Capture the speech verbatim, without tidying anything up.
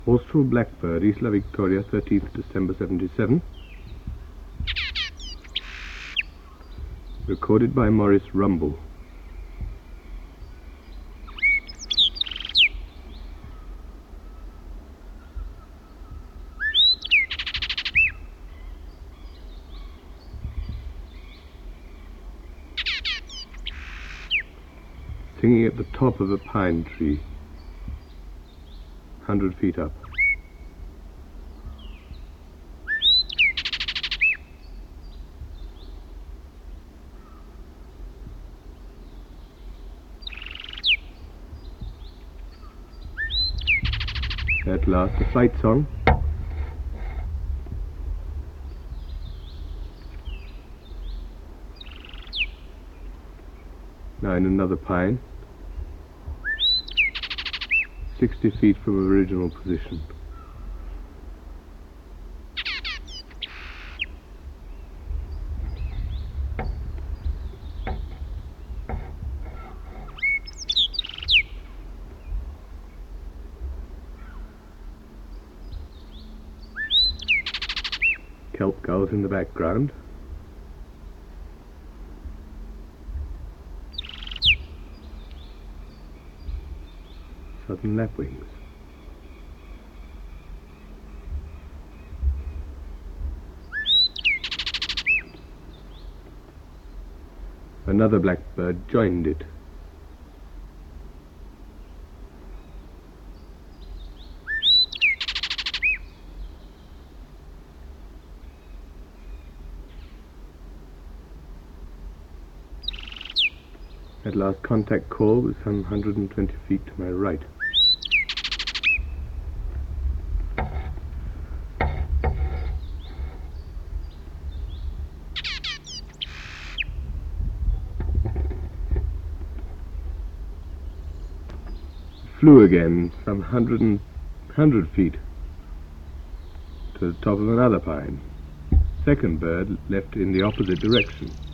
Austral Blackbird, Isla Victoria, thirteenth December seventy-seven. Recorded by Maurice Rumble. Singing at the top of a pine tree, hundred feet up. At last, a flight song. Now in another pine, sixty feet from original position. Kelp gulls in the background. Southern lapwings. Another blackbird joined it. At last, contact call was some one hundred twenty feet to my right. Flew again some one hundred, one hundred feet to the top of another pine. Second bird left in the opposite direction.